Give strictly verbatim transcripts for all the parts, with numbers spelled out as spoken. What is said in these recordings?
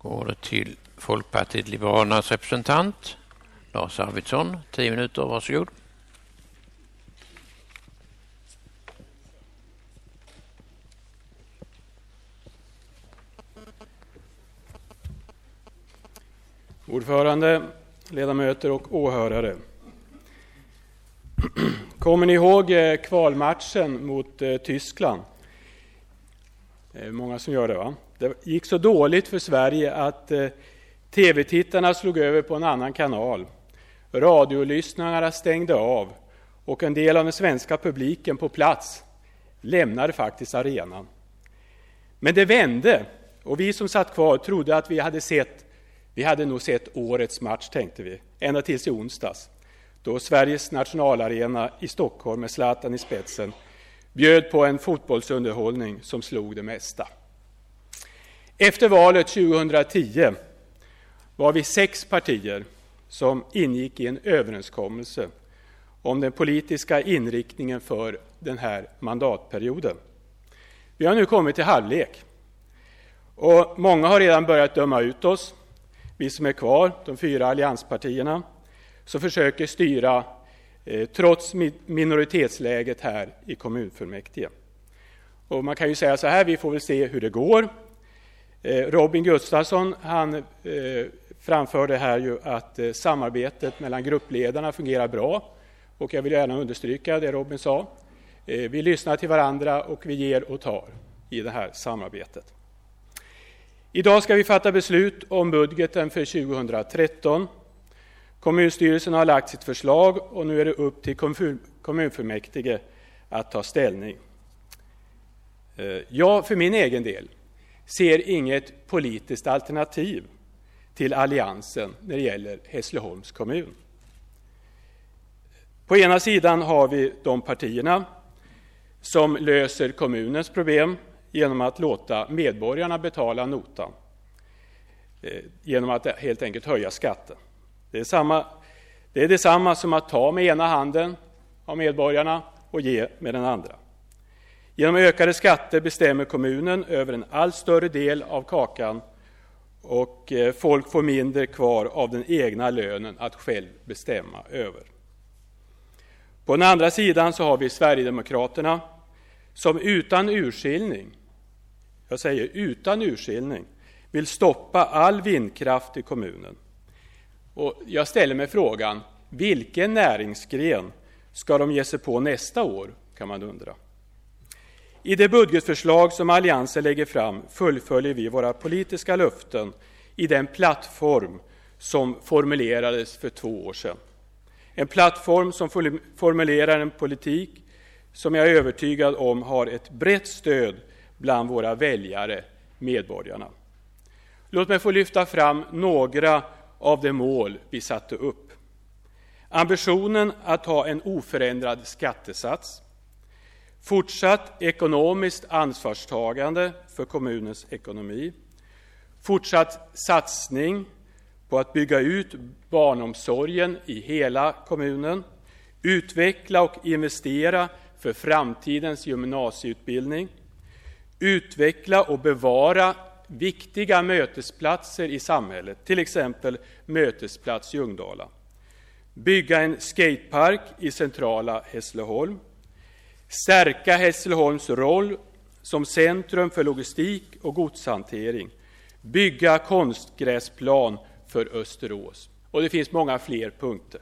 Ordet till Folkpartiet Liberalernas representant Lars Arvidsson. Tio minuter, varsågod. Ordförande, ledamöter och åhörare. Kommer ni ihåg kvalmatchen mot Tyskland? Det är många som gör det, va? Det gick så dåligt för Sverige att tv-tittarna slog över på en annan kanal. Radiolyssnarna stängde av och en del av den svenska publiken på plats lämnade faktiskt arenan. Men det vände och vi som satt kvar trodde att vi hade sett Vi hade nog sett årets match, tänkte vi, ända tills i onsdags, då Sveriges nationalarena i Stockholm med Zlatan i spetsen bjöd på en fotbollsunderhållning som slog det mesta. Efter valet tjugohundratio var vi sex partier som ingick i en överenskommelse om den politiska inriktningen för den här mandatperioden. Vi har nu kommit till halvlek och många har redan börjat döma ut oss. Vi som är kvar, de fyra allianspartierna, som försöker styra eh, trots minoritetsläget här i kommunfullmäktige. Och man kan ju säga så här, vi får väl se hur det går. Eh, Robin Gustafsson, han eh, framförde här ju att eh, samarbetet mellan gruppledarna fungerar bra. Och jag vill gärna understryka det Robin sa. Eh, vi lyssnar till varandra och vi ger och tar i det här samarbetet. Idag ska vi fatta beslut om budgeten för tjugohundratretton. Kommunstyrelsen har lagt sitt förslag och nu är det upp till kommunfullmäktige att ta ställning. Jag för min egen del ser inget politiskt alternativ till alliansen när det gäller Hässleholms kommun. På ena sidan har vi de partierna som löser kommunens problem genom att låta medborgarna betala notan, genom att helt enkelt höja skatten. Det är, samma, det är detsamma som att ta med ena handen av medborgarna och ge med den andra. Genom ökade skatter bestämmer kommunen över en allt större del av kakan och folk får mindre kvar av den egna lönen att själv bestämma över. På den andra sidan så har vi Sverigedemokraterna som utan urskiljning Jag säger utan urskiljning vill stoppa all vindkraft i kommunen. Och jag ställer mig frågan, vilken näringsgren ska de ge sig på nästa år, kan man undra. I det budgetförslag som alliansen lägger fram fullföljer vi våra politiska löften i den plattform som formulerades för två år sedan. En plattform som formulerar en politik som jag är övertygad om har ett brett stöd bland våra väljare, medborgarna. Låt mig få lyfta fram några av de mål vi satte upp. Ambitionen att ha en oförändrad skattesats, fortsatt ekonomiskt ansvarstagande för kommunens ekonomi, fortsatt satsning på att bygga ut barnomsorgen i hela kommunen, utveckla och investera för framtidens gymnasieutbildning, utveckla och bevara viktiga mötesplatser i samhället, till exempel mötesplats Ljungdala, bygga en skatepark i centrala Hässleholm, stärka Hässleholms roll som centrum för logistik och godshantering, bygga konstgräsplan för Österås. Och det finns många fler punkter.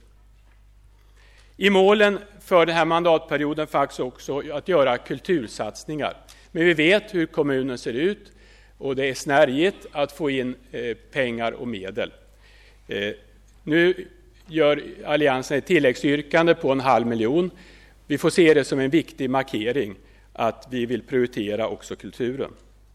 I målen för den här mandatperioden faktiskt också att göra kultursatsningar. Men vi vet hur kommunen ser ut och det är snärjigt att få in eh, pengar och medel. Eh, nu gör alliansen ett tilläggsyrkande på en halv miljon. Vi får se det som en viktig markering att vi vill prioritera också kulturen.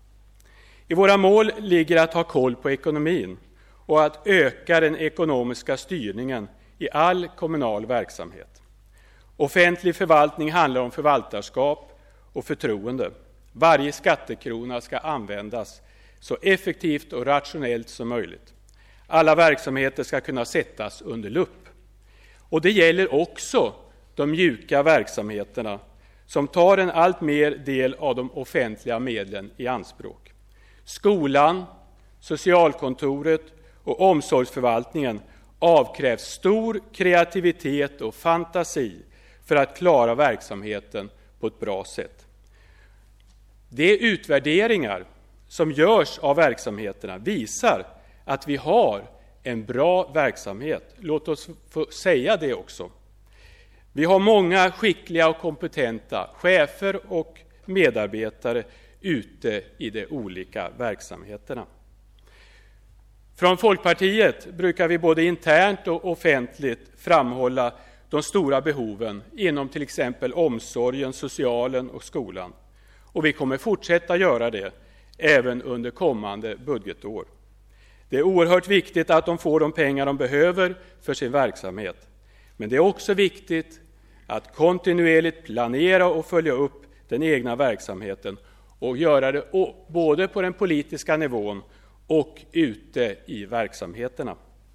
I våra mål ligger att ha koll på ekonomin och att öka den ekonomiska styrningen i all kommunal verksamhet. Offentlig förvaltning handlar om förvaltarskap och förtroende. Varje skattekrona ska användas så effektivt och rationellt som möjligt. Alla verksamheter ska kunna sättas under lupp. Och det gäller också de mjuka verksamheterna som tar en allt mer del av de offentliga medlen i anspråk. Skolan, socialkontoret och omsorgsförvaltningen avkrävs stor kreativitet och fantasi för att klara verksamheten på ett bra sätt. De utvärderingar som görs av verksamheterna visar att vi har en bra verksamhet. Låt oss få säga det också. Vi har många skickliga och kompetenta chefer och medarbetare ute i de olika verksamheterna. Från Folkpartiet brukar vi både internt och offentligt framhålla de stora behoven inom till exempel omsorgen, socialen och skolan. Och vi kommer fortsätta göra det även under kommande budgetår. Det är oerhört viktigt att de får de pengar de behöver för sin verksamhet. Men det är också viktigt att kontinuerligt planera och följa upp den egna verksamheten och göra det både på den politiska nivån och ute i verksamheterna.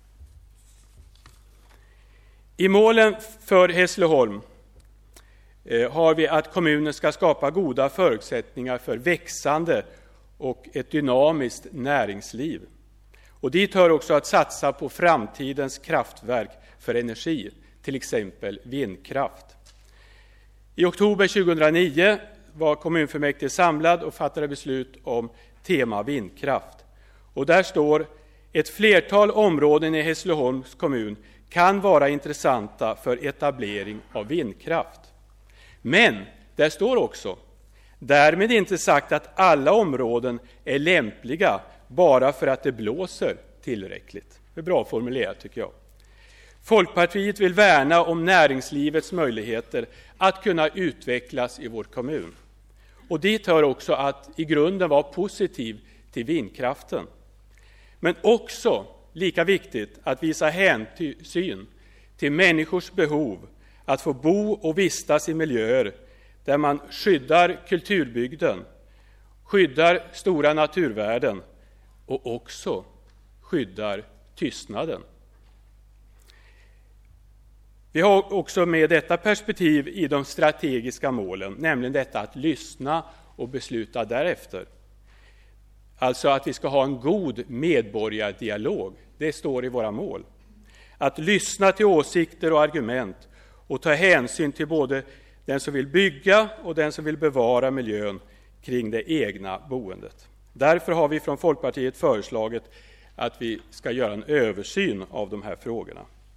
I målen för Hässleholm har vi att kommunen ska skapa goda förutsättningar för växande och ett dynamiskt näringsliv. Och dit hör också att satsa på framtidens kraftverk för energi, till exempel vindkraft. I oktober tjugohundranio var kommunfullmäktige samlad och fattade beslut om tema vindkraft. Och där står: ett flertal områden i Hässleholms kommun kan vara intressanta för etablering av vindkraft. Men där står också: därmed inte sagt att alla områden är lämpliga bara för att det blåser tillräckligt. Det är bra formulerat tycker jag. Folkpartiet vill värna om näringslivets möjligheter att kunna utvecklas i vår kommun. Och dit hör också att i grunden vara positiv till vindkraften. Men också, lika viktigt, att visa hänsyn till människors behov att få bo och vistas i miljöer där man skyddar kulturbygden, skyddar stora naturvärden och också skyddar tystnaden. Vi har också med detta perspektiv i de strategiska målen, nämligen detta att lyssna och besluta därefter. Alltså att vi ska ha en god medborgardialog, det står i våra mål. Att lyssna till åsikter och argument och ta hänsyn till både den som vill bygga och den som vill bevara miljön kring det egna boendet. Därför har vi från Folkpartiet föreslagit att vi ska göra en översyn av de här frågorna.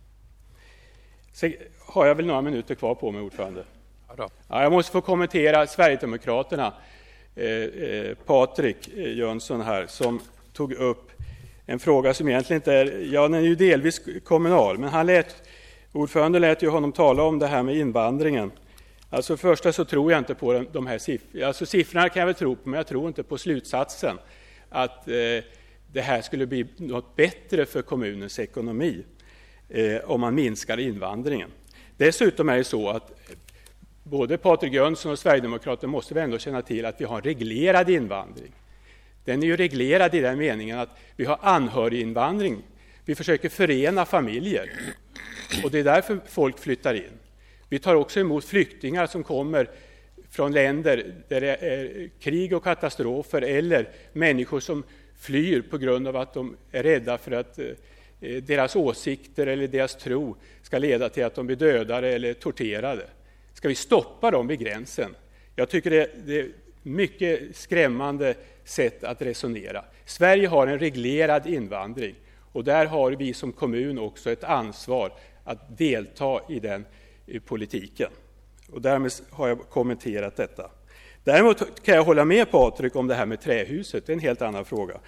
Så har jag väl några minuter kvar på mig, ordförande. Ja, jag måste få kommentera Sverigedemokraterna. Eh, eh, Patrik Jönsson här som tog upp en fråga som egentligen inte är, ja den är ju delvis kommunal, men han lät, ordförande lät ju honom tala om det här med invandringen. Alltså för första så tror jag inte på de här siffrorna, alltså siffrorna kan jag väl tro på, men jag tror inte på slutsatsen att eh, det här skulle bli något bättre för kommunens ekonomi eh, om man minskar invandringen. Dessutom är det så att både Patrik Jönsson och Sverigedemokraterna måste väl ändå känna till att vi har en reglerad invandring. Den är ju reglerad i den meningen att vi har anhöriginvandring. Vi försöker förena familjer och det är därför folk flyttar in. Vi tar också emot flyktingar som kommer från länder där det är krig och katastrofer eller människor som flyr på grund av att de är rädda för att deras åsikter eller deras tro ska leda till att de blir dödade eller torterade. Ska vi stoppa dem vid gränsen? Jag tycker det, det är mycket skrämmande sätt att resonera. Sverige har en reglerad invandring och där har vi som kommun också ett ansvar att delta i den i politiken. Och därmed har jag kommenterat detta. Däremot kan jag hålla med Patrik om det här med trähuset. Det är en helt annan fråga.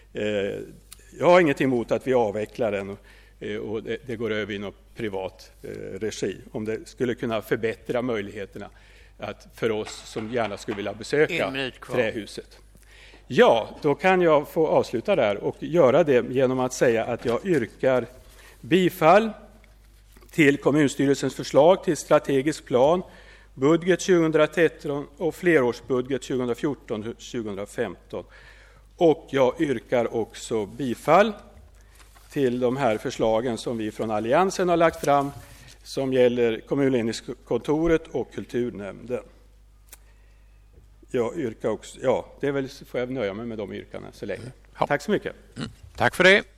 Jag har inget emot att vi avvecklar den och det går över i någon privat regi. Om det skulle kunna förbättra möjligheterna att för oss som gärna skulle vilja besöka trähuset. Ja, då kan jag få avsluta där och göra det genom att säga att jag yrkar bifall till kommunstyrelsens förslag till strategisk plan, budget tjugohundratretton och flerårsbudget tjugohundrafjorton till tjugohundrafemton. Och jag yrkar också bifall till de här förslagen som vi från Alliansen har lagt fram som gäller kommunledningskontoret och kulturnämnden. Jag yrkar också, ja, det är väl, får jag nöja mig med de yrkandena så länge. Ja. Tack så mycket. Mm. Tack för det.